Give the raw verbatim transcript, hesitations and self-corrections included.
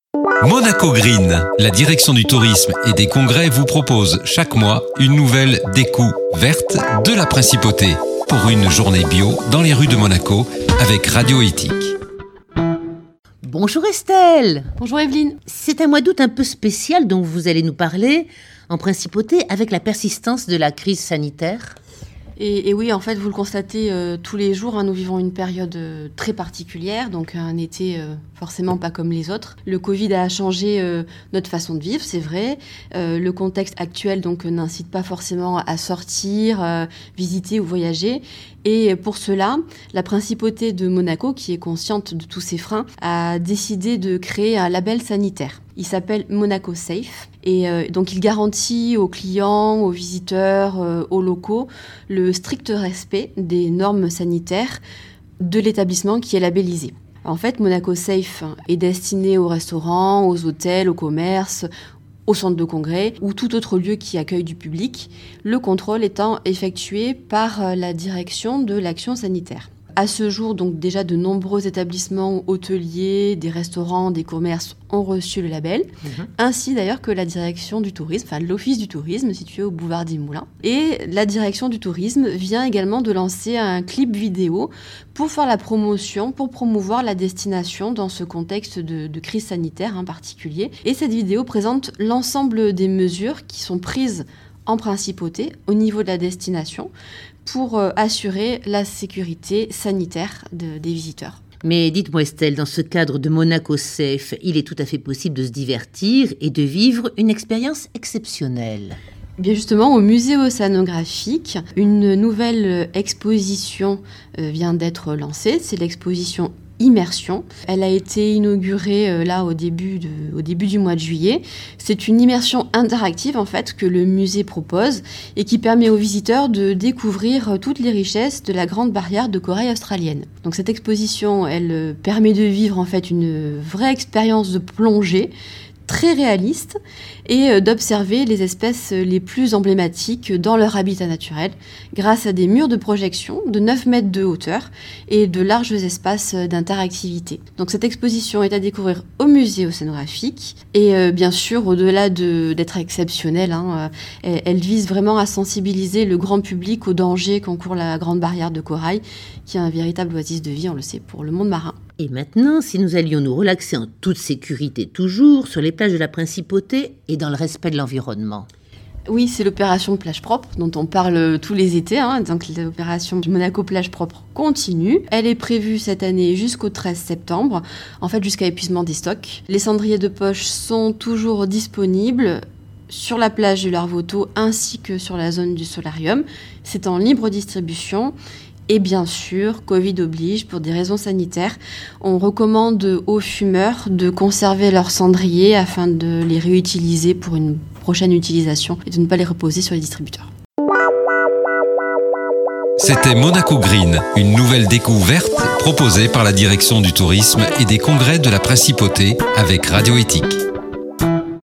Monaco Green, la direction du tourisme et des congrès vous propose chaque mois une nouvelle découverte de la principauté pour une journée bio dans les rues de Monaco avec Radio Éthique. Bonjour Estelle. Bonjour Evelyne. C'est un mois d'août un peu spécial dont vous allez nous parler en principauté avec la persistance de la crise sanitaire. Et, et oui, en fait, vous le constatez euh, tous les jours, hein, nous vivons une période euh, très particulière, donc un été euh, forcément pas comme les autres. Le Covid a changé euh, notre façon de vivre, c'est vrai. Euh, le contexte actuel donc euh, n'incite pas forcément à sortir, euh, visiter ou voyager. Et pour cela, la principauté de Monaco, qui est consciente de tous ces freins, a décidé de créer un label sanitaire. Il s'appelle Monaco Safe et euh, donc il garantit aux clients, aux visiteurs, euh, aux locaux le strict respect des normes sanitaires de l'établissement qui est labellisé. En fait, Monaco Safe est destiné aux restaurants, aux hôtels, aux commerces, au centre de congrès ou tout autre lieu qui accueille du public, le contrôle étant effectué par la direction de l'action sanitaire. À ce jour, donc déjà de nombreux établissements hôteliers, des restaurants, des commerces ont reçu le label, mmh. ainsi d'ailleurs que la direction du tourisme, enfin l'office du tourisme situé au boulevard des Moulins. Et la direction du tourisme vient également de lancer un clip vidéo pour faire la promotion, pour promouvoir la destination dans ce contexte de, de crise sanitaire en particulier. Et cette vidéo présente l'ensemble des mesures qui sont prises en principauté au niveau de la destination pour euh, assurer la sécurité sanitaire de, des visiteurs. Mais dites-moi Estelle, dans ce cadre de Monaco Safe, il est tout à fait possible de se divertir et de vivre une expérience exceptionnelle. Bien justement, au musée océanographique, une nouvelle exposition euh, vient d'être lancée, c'est l'exposition Immersion. Elle a été inaugurée euh, là au début, de, au début du mois de juillet. C'est une immersion interactive en fait que le musée propose et qui permet aux visiteurs de découvrir toutes les richesses de la grande barrière de corail australienne. Donc cette exposition, elle permet de vivre en fait une vraie expérience de plongée très réaliste et d'observer les espèces les plus emblématiques dans leur habitat naturel grâce à des murs de projection de neuf mètres de hauteur et de larges espaces d'interactivité. Donc cette exposition est à découvrir au musée océanographique et euh, bien sûr au-delà de, d'être exceptionnelle, hein, elle, elle vise vraiment à sensibiliser le grand public aux dangers qu'encourt la grande barrière de corail qui est un véritable oasis de vie, on le sait, pour le monde marin. Et maintenant, si nous allions nous relaxer en toute sécurité toujours sur les plages de la Principauté et dans le respect de l'environnement. Oui, c'est l'opération Plage Propre dont on parle tous les étés. Hein. Donc l'opération Monaco Plage Propre continue. Elle est prévue cette année jusqu'au treize septembre, en fait jusqu'à épuisement des stocks. Les cendriers de poche sont toujours disponibles sur la plage du Larvoto ainsi que sur la zone du solarium. C'est en libre distribution. Et bien sûr, Covid oblige, pour des raisons sanitaires, on recommande aux fumeurs de conserver leurs cendriers afin de les réutiliser pour une prochaine utilisation et de ne pas les reposer sur les distributeurs. C'était Monaco Green, une nouvelle découverte proposée par la direction du tourisme et des congrès de la Principauté avec Radio Éthique.